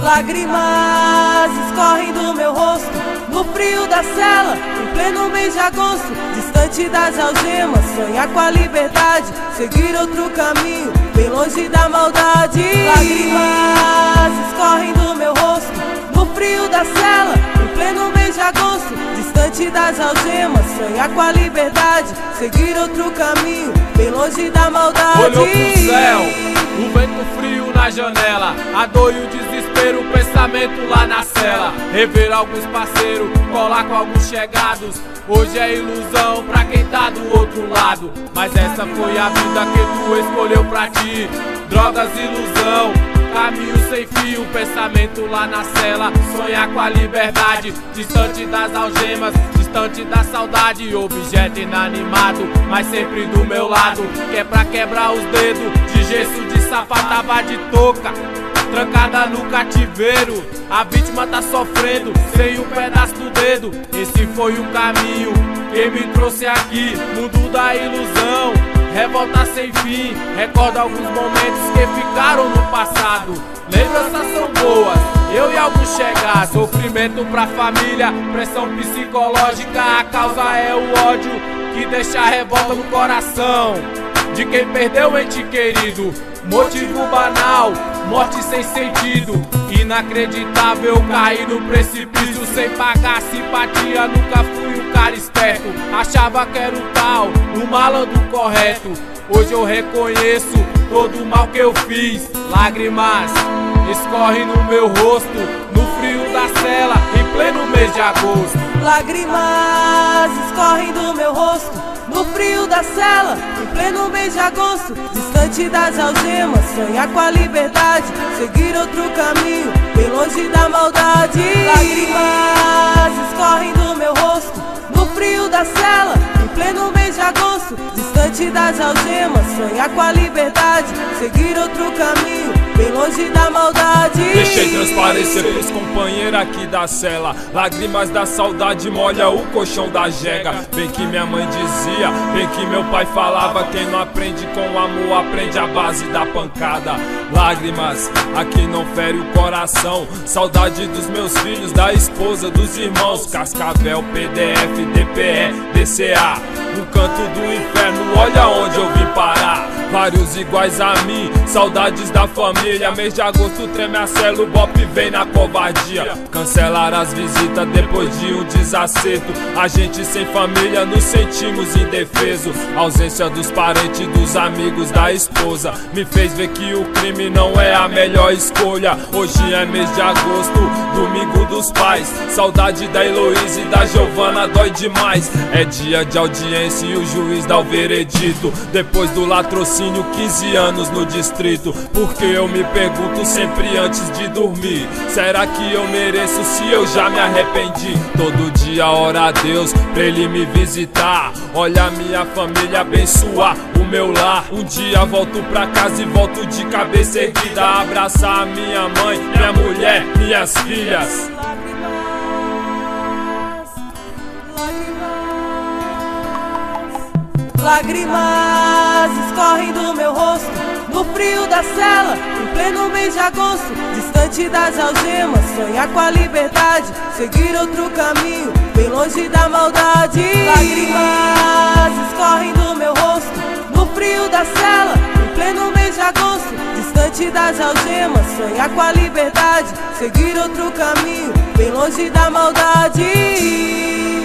Lágrimas escorrem do meu rosto no frio da cela, em pleno mês de agosto, distante das algemas, sonhar com a liberdade, seguir outro caminho, bem longe da maldade. Lágrimas escorrem do meu rosto no frio da cela, em pleno mês de agosto, distante das algemas, sonhar com a liberdade, seguir outro caminho, bem longe da maldade. Olhou pro céu, o vento frio na janela, a dor e o desespero, o pensamento lá na cela. Rever alguns parceiros, colar com alguns chegados, hoje é ilusão pra quem tá do outro lado. Mas essa foi a vida que tu escolheu pra ti. Drogas, ilusão, caminho sem fio, pensamento lá na cela. Sonhar com a liberdade, distante das algemas, distante da saudade. Objeto inanimado, mas sempre do meu lado, que é pra quebrar os dedos. De gesso, de sapatava, de touca, trancada no cativeiro. A vítima tá sofrendo, sem um pedaço do dedo. Esse foi o caminho que me trouxe aqui, mundo da ilusão, revolta sem fim. Recordo alguns momentos que ficaram no passado. Lembranças são boas, eu e alguns chegar. Sofrimento pra família, pressão psicológica. A causa é o ódio que deixa a revolta no coração de quem perdeu o ente querido. Motivo banal, morte sem sentido. Inacreditável, cair no precipício sem pagar simpatia. Nunca fui um cara esperto, achava que era o tal, o malandro correto. Hoje eu reconheço todo o mal que eu fiz. Lágrimas escorrem no meu rosto no frio da cela, em pleno mês de agosto. Lágrimas escorrem do meu rosto no frio da cela, em pleno mês de agosto, distante das algemas, sonhar com a liberdade, seguir outro caminho, bem longe da maldade. Lágrimas escorrem do meu rosto no frio da cela, em pleno mês de agosto, distante das algemas, sonhar com a liberdade, seguir outro caminho, bem longe da maldade. Deixei transparecer pros companheiros aqui da cela. Lágrimas da saudade molha o colchão da jega. Bem que minha mãe dizia, bem que meu pai falava, quem não aprende com amor aprende a base da pancada. Lágrimas aqui não fere o coração. Saudade dos meus filhos, da esposa, dos irmãos. Cascavel, PDF, DPE, DCA, no canto do inferno, olha onde eu vim parar. Vários iguais a mim, saudades da família. Mês de agosto treme a cela, o bop vem na covardia. Cancelar as visitas depois de um desacerto. A gente sem família nos sentimos indefeso. Ausência dos parentes, dos amigos, da esposa me fez ver que o crime não é a melhor escolha. Hoje é mês de agosto, domingo dos pais. Saudade da Heloísa e da Giovana dói demais. É dia de audiência e o juiz dá o veredito. Depois do latrocínio, 15 anos no distrito. Porque eu me pergunto sempre antes de dormir, será que eu mereço se eu já me arrependi? Todo dia ora a Deus pra ele me visitar. Olha minha família abençoar o meu lar. Um dia volto pra casa e volto de cabeça erguida, abraçar a minha mãe, minha mulher, minhas filhas. Lágrimas escorrem do meu rosto no frio da cela, em pleno mês de agosto, distante das algemas, sonhar com a liberdade, seguir outro caminho, bem longe da maldade. Lágrimas escorrem do meu rosto no frio da cela, em pleno mês de agosto, distante das algemas, sonhar com a liberdade, seguir outro caminho, bem longe da maldade.